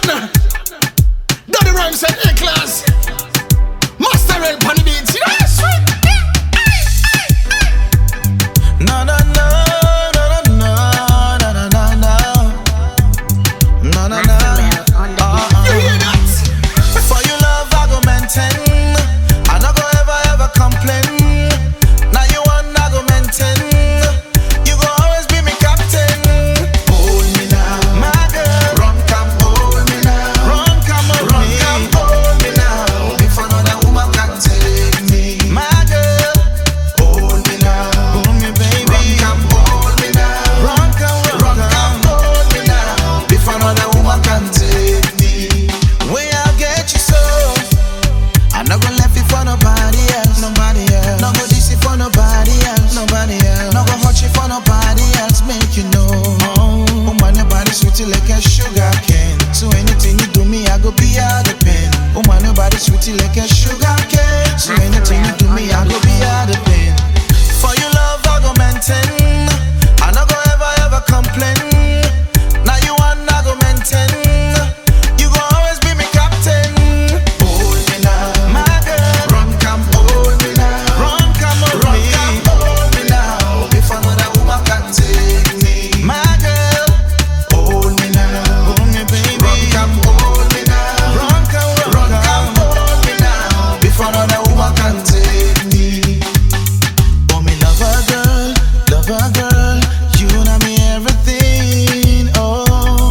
Daddy Rhymes and A-Class. Master Ray Panny Beats. You know that's right. No, no, no, no, no, no, no, no, no, no, no, no. You hear that? For your love, I go maintain. I no go ever complain. Now you want, I go maintain. You go always be me captain. Hold me now, my girl. Run, come hold me now. Run, come hold me. Run, come hold me now. If another woman can take me, my girl. Hold me now, hold me, baby. Run, come hold me now. Run, come hold me now. If another woman can take me, way I'll get you so. I'm not gonna left it for nobody else. Nobody else. Not gonna diss it for nobody else. Nobody else. Not gonna hurt you for nobody else. Make you know. Oh my, nobody sweet like a sugar cane. So anything you do me, I go be out the pain. Oh my, nobody sweet like a sugar cane. So anything you do me, I go be out the pain. For your love, I go maintain. I not go ever complain. Now you want, I go maintain. You go always be me captain. Hold me now, my girl. Run, come hold me now. Run, come hold me. Run, come hold me now. If another woman can take me, my girl. Hold me now, hold me, baby. Run, come hold me now. Run, come hold me now. If another woman can take me. Oh, me love a girl, you know me everything. Oh,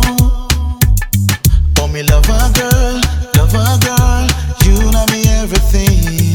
me love a girl, you know me everything.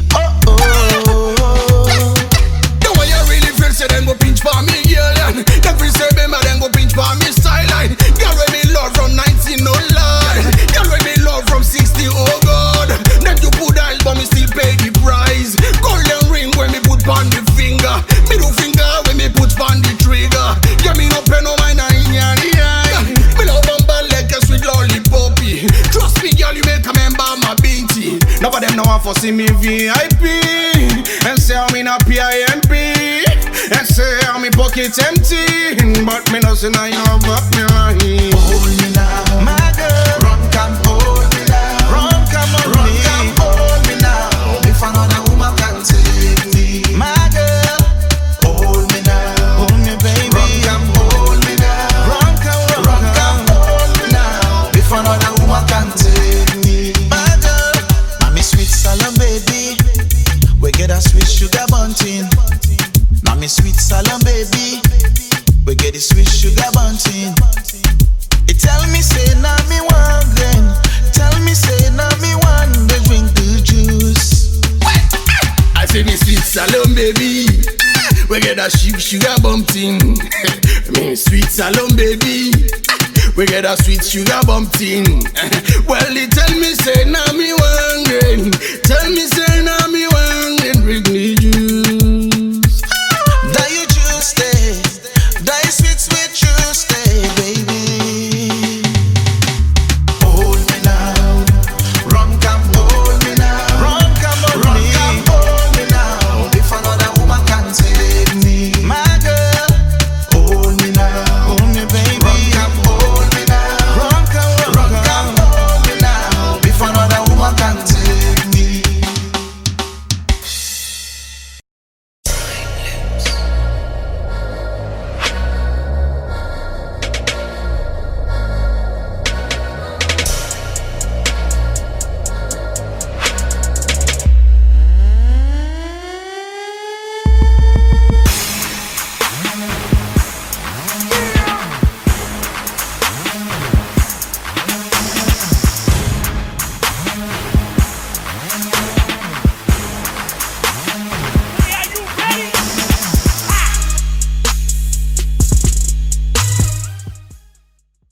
Oh. The way you really feel, say then go pinch for me, girl. And them feel say bema, then go pinch for me style. Line. Girl, when me love from 19, no lie. Girl, when me love from 60, oh God. Then you put eyes, but me still pay the price. Golden ring when me put on the finger. Middle finger when me put on the trigger. Yeah, me no pay no mind in your eye. Me love bumper like a sweet lollipoppy. Trust me, girl, you make a member my binty. None of them know how for see me VIP. And say I'm in a PIMP. And say I'm in pocket empty. But me no say now you know about me right. Hold me now, my girl. Run, come hold me now. Run, come hold me now. If another woman can take me, my girl. Hold me now, hold me, baby. Run, come hold me now. Run, come hold me now. If another woman can take me, my girl. Mommy sweet salon, baby. We get a sweet sugar bunting. Mommy sweet salon, baby. We get the sweet sugar bunting. It tell me say now me one grain. Tell me say now me one they drink the juice. I say me sweet salon, baby. We get a sweet sugar bumping. Me sweet salon, baby. We get a sweet sugar bumping. Well, they tell me say now me one grain. Tell me say now me one grain.